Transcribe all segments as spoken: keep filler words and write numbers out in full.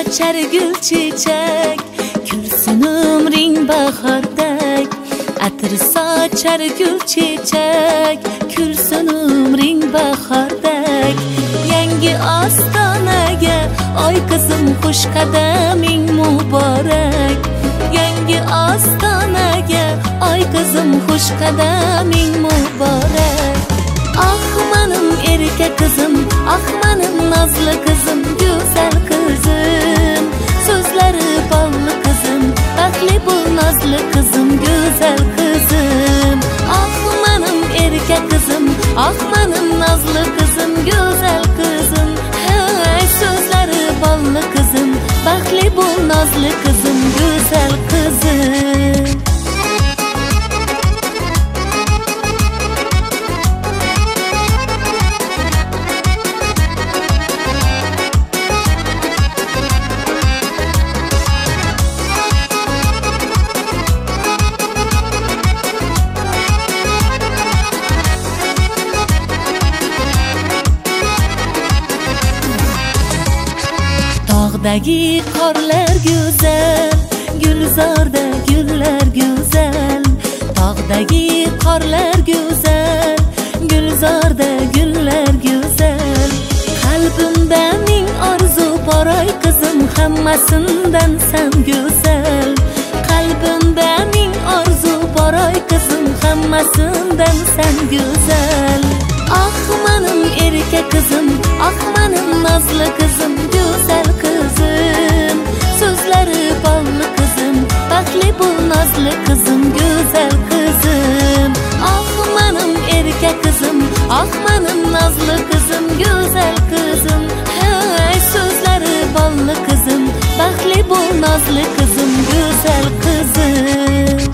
sochar gul chechak, kulsin umring bahordek. Atir sochar gul chechak, kulsin umring bahordek. Yangi ostonaga oy qizim xush qadaming muborak. Yangi ostonaga oy qizim xush qadaming muborak. Ah menim erkak qizim, ah menim nazlı qizim, güzel qizim. So'zlari ballı qizim, baxtli bo'l nazlı qizim, güzel qizim. Ah menim erkak qizim, ah menim nazlı qizim, güzel qizim. Hey, so'zlari ballı qizim, baxtli bo'l nazlı qizim, güzel qizim. Dağdagi qorlar güzel, gulzorda gullar güzel. Dağdagi qorlar güzel, gulzorda gullar güzel. Qalbimda ming orzu bor oy qizim, hammasidan sen güzel. Qalbimda ming orzu bor oy qizim, hammasidan sen güzel. Ah menim erkak qizim, ah menim nazlı qizim, güzel qizim. So'zlari ballı qizim, baxtli bo'l nazlı qizim, güzel qizim. Ah menim erkak qizim, ah menim nazlı qizim, güzel qizim. Hey, so'zlari ballı qizim, baxtli bo'l nazlı qizim, güzel qizim.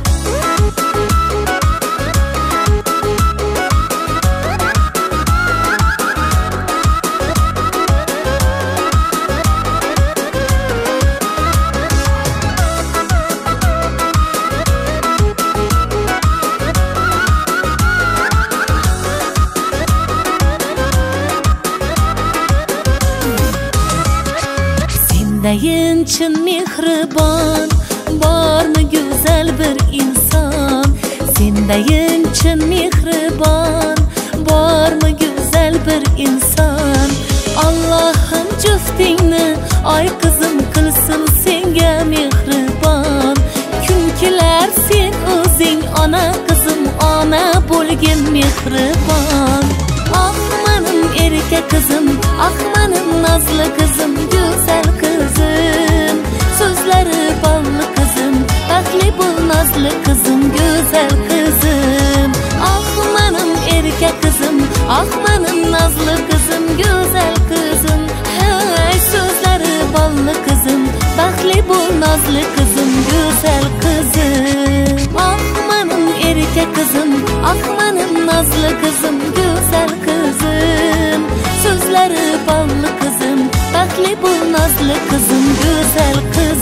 Sendayin chin mehribon, bormi güzel bir inson? Sendayin chin mehribon, bormi güzel bir inson? Allohim juftingni oy qizim qilsin senga mehribon. Kun kelar sen o'zing ona qizim, ona bo'lgin mehribon. Ah menim erkak qizim, ah menim nazlı qizim, güzel qizim. So'zlari ballı qizim, baxtli bo'l nazlı qizim, güzel qizim. Ah menim erkak qizim, ah menim nazlı qizim, güzel qizim. Hey, so'zlari ballı qizim, baxtli bo'l nazlı qizim, güzel qizim. Ah menim erkak qizim, ah menim nazlı qizim, güzel qizim. So'zlari ballı qizim, baxtli bo'l nazlı qizim, güzel qizim.